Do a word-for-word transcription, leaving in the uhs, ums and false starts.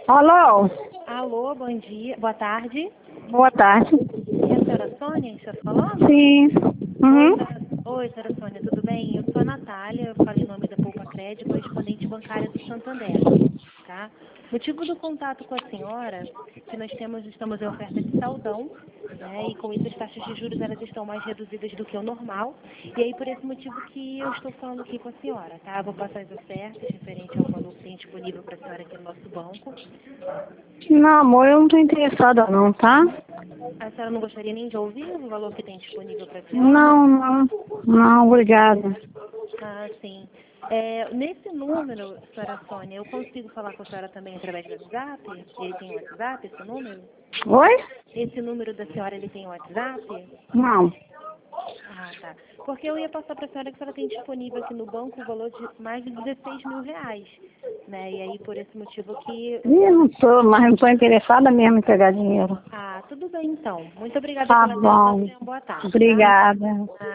Alô? Alô, bom dia, boa tarde. Boa tarde. É a senhora Sônia que está falando? Sim. Oi, Uhum. senhora, oi, senhora Sônia, tudo bem? Eu sou a Natália, eu falo em nome da Poupa Crédito, correspondente bancária do Santander, tá? Motivo do contato com a senhora, que nós temos, estamos em oferta de saldão, né? E com isso as taxas de juros elas estão mais reduzidas do que o normal. E aí por esse motivo que eu estou falando aqui com a senhora, tá? Vou passar as ofertas referente ao valor que tem disponível para a senhora aqui no nosso banco. Não, amor, eu não tô interessada não, tá? A senhora não gostaria nem de ouvir o valor que tem disponível para a senhora? Não, não. Não, obrigada. Ah, sim. É, nesse número, senhora Sônia, eu consigo falar com a senhora também através do WhatsApp? Ele tem WhatsApp, esse número? Oi? Esse número da senhora, ele tem WhatsApp? Não. Ah, tá. Porque eu ia passar para a senhora que a senhora tem disponível aqui no banco o valor de mais de dezesseis mil reais, né? E aí, por esse motivo que... Ih, não tô, mas não tô interessada mesmo em pegar dinheiro. Ah, tudo bem, então. Muito obrigada Tá pela atenção. bom. Tenha uma boa tarde, tá? Obrigada. Ah,